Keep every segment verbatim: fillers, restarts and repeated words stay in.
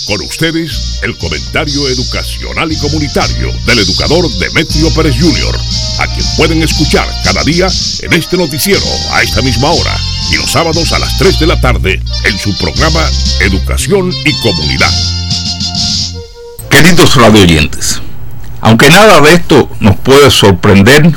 Con ustedes, el comentario educacional y comunitario del educador Demetrio Pérez junior, a quien pueden escuchar cada día en este noticiero a esta misma hora y los sábados a las tres de la tarde en su programa Educación y Comunidad. Queridos radioyentes, aunque nada de esto nos puede sorprender,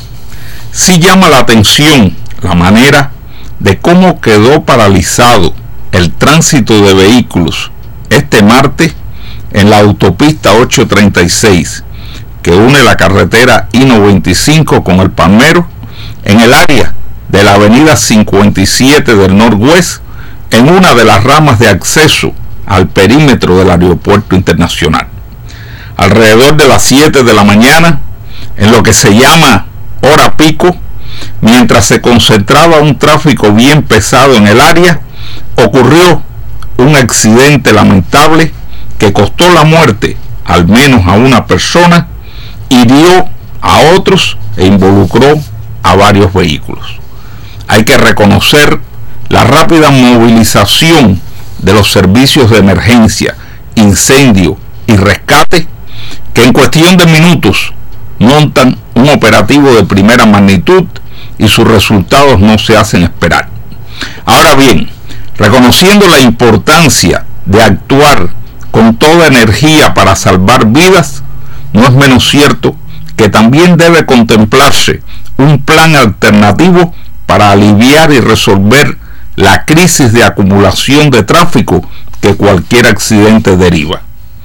sí llama la atención la manera de cómo quedó paralizado el tránsito de vehículos este martes en la autopista ochocientos treinta y seis que une la carretera I noventa y cinco con el Palmero en el área de la avenida cincuenta y siete del Northwest, en una de las ramas de acceso al perímetro del aeropuerto internacional. Alrededor de las siete de la mañana, en lo que se llama hora pico, mientras se concentraba un tráfico bien pesado en el área, ocurrió un accidente lamentable que costó la muerte al menos a una persona, hirió a otros e involucró a varios vehículos. Hay que reconocer la rápida movilización de los servicios de emergencia, incendio y rescate, que en cuestión de minutos montan un operativo de primera magnitud y sus resultados no se hacen esperar. Ahora bien, reconociendo la importancia de actuar con toda energía para salvar vidas, no es menos cierto que también debe contemplarse un plan alternativo para aliviar y resolver la crisis de acumulación de tráfico que cualquier accidente deriva.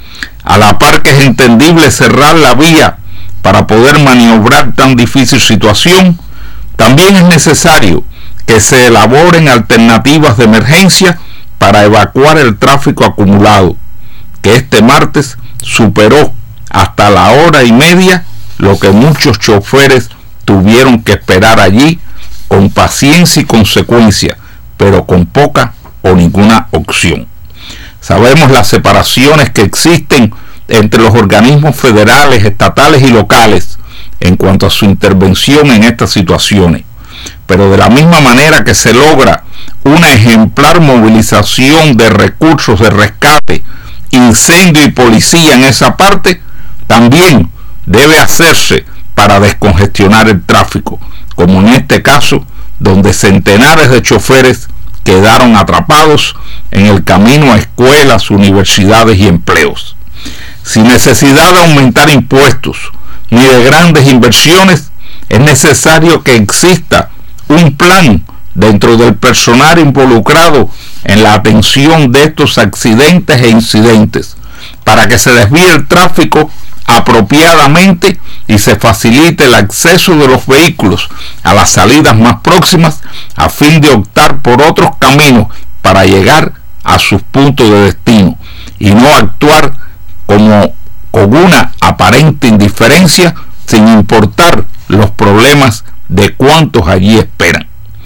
A la par que es entendible cerrar la vía para poder maniobrar tan difícil situación, también es necesario que se elaboren alternativas de emergencia para evacuar el tráfico acumulado, que este martes superó hasta la hora y media lo que muchos choferes tuvieron que esperar allí con paciencia y consecuencia, pero con poca o ninguna opción. Sabemos las separaciones que existen entre los organismos federales, estatales y locales en cuanto a su intervención en estas situaciones, pero de la misma manera que se logra una ejemplar movilización de recursos de rescate, incendio y policía en esa parte, también debe hacerse para descongestionar el tráfico, como en este caso, donde centenares de choferes quedaron atrapados en el camino a escuelas, universidades y empleos. Sin necesidad de aumentar impuestos ni de grandes inversiones, es necesario que exista un plan dentro del personal involucrado en la atención de estos accidentes e incidentes, para que se desvíe el tráfico apropiadamente y se facilite el acceso de los vehículos a las salidas más próximas, a fin de optar por otros caminos para llegar a sus puntos de destino y no actuar como con una aparente indiferencia sin importar los problemas de cuantos allí esperan.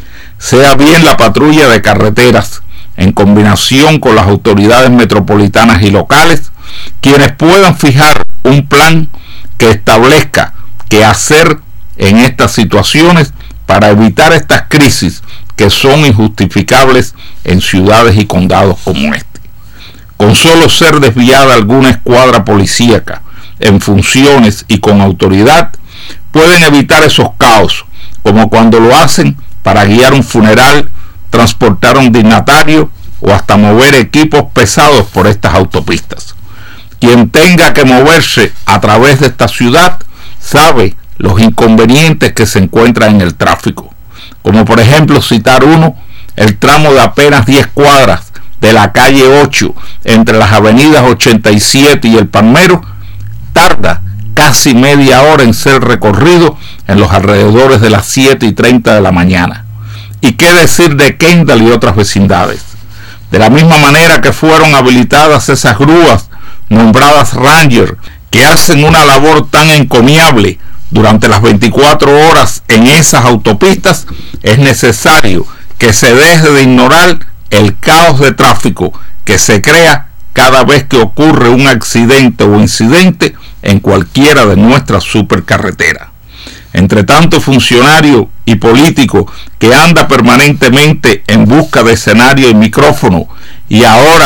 Sea bien la patrulla de carreteras, en combinación con las autoridades metropolitanas y locales, quienes puedan fijar un plan que establezca qué hacer en estas situaciones para evitar estas crisis que son injustificables en ciudades y condados como este. Con solo ser desviada alguna escuadra policíaca en funciones y con autoridad, pueden evitar esos caos, como cuando lo hacen para guiar un funeral, transportar a un dignatario o hasta mover equipos pesados por estas autopistas. Quien tenga que moverse a través de esta ciudad sabe los inconvenientes que se encuentran en el tráfico, como por ejemplo citar uno, el tramo de apenas diez cuadras de la calle ocho entre las avenidas ochenta y siete y el Palmero, tarda casi media hora en ser recorrido en los alrededores de las siete y treinta de la mañana. ¿Y qué decir de Kendall y otras vecindades? De la misma manera que fueron habilitadas esas grúas nombradas Ranger, que hacen una labor tan encomiable durante las veinticuatro horas en esas autopistas, es necesario que se deje de ignorar el caos de tráfico que se crea cada vez que ocurre un accidente o incidente en cualquiera de nuestras supercarreteras. Entre tanto funcionario y político que anda permanentemente en busca de escenario y micrófono, y ahora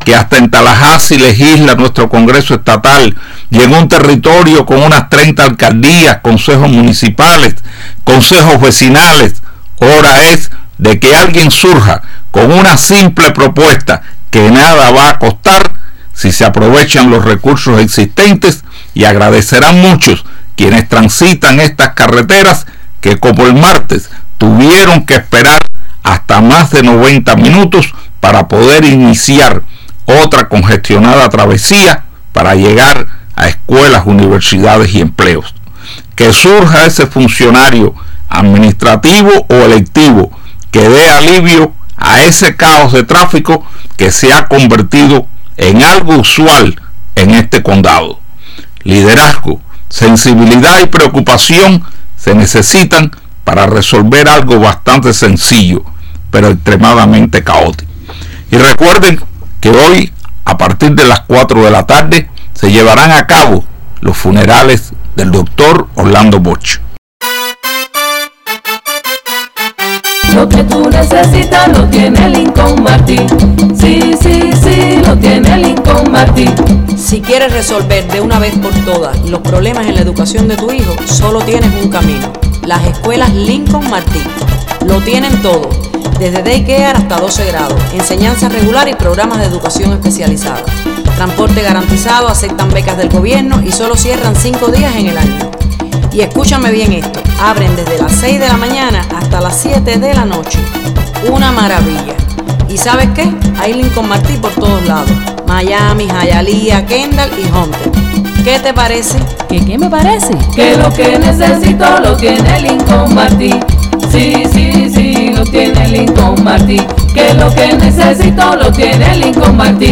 que hasta en Tallahassee legisla nuestro Congreso Estatal, y en un territorio con unas treinta alcaldías, consejos municipales, consejos vecinales, hora es de que alguien surja con una simple propuesta que nada va a costar si se aprovechan los recursos existentes, y agradecerán muchos quienes transitan estas carreteras que, como el martes, tuvieron que esperar hasta más de noventa minutos para poder iniciar otra congestionada travesía para llegar a escuelas, universidades y empleos. Que surja ese funcionario administrativo o electivo que dé alivio a ese caos de tráfico que se ha convertido en algo usual en este condado. Liderazgo, sensibilidad y preocupación se necesitan para resolver algo bastante sencillo, pero extremadamente caótico. Y recuerden que hoy, a partir de las cuatro de la tarde, se llevarán a cabo los funerales del doctor Orlando Bosch. Lo que tú necesitas lo tiene Lincoln Martin. Sí, sí, sí, lo tiene Lincoln Martin. Si quieres resolver de una vez por todas los problemas en la educación de tu hijo, solo tienes un camino: las escuelas Lincoln Martin. Lo tienen todo, desde daycare hasta doce grados, enseñanza regular y programas de educación especializada. Transporte garantizado, aceptan becas del gobierno y solo cierran cinco días en el año. Y escúchame bien esto, abren desde las seis de la mañana hasta las siete de la noche. Una maravilla. ¿Y sabes qué? Hay Lincoln Martin por todos lados: Miami, Hialeah, Kendall y Hunter. ¿Qué te parece? ¿Qué, qué me parece? Que lo que necesito lo tiene Lincoln Martin. Sí, sí, sí, lo tiene Lincoln Martin. Que lo que necesito lo tiene Lincoln Martin.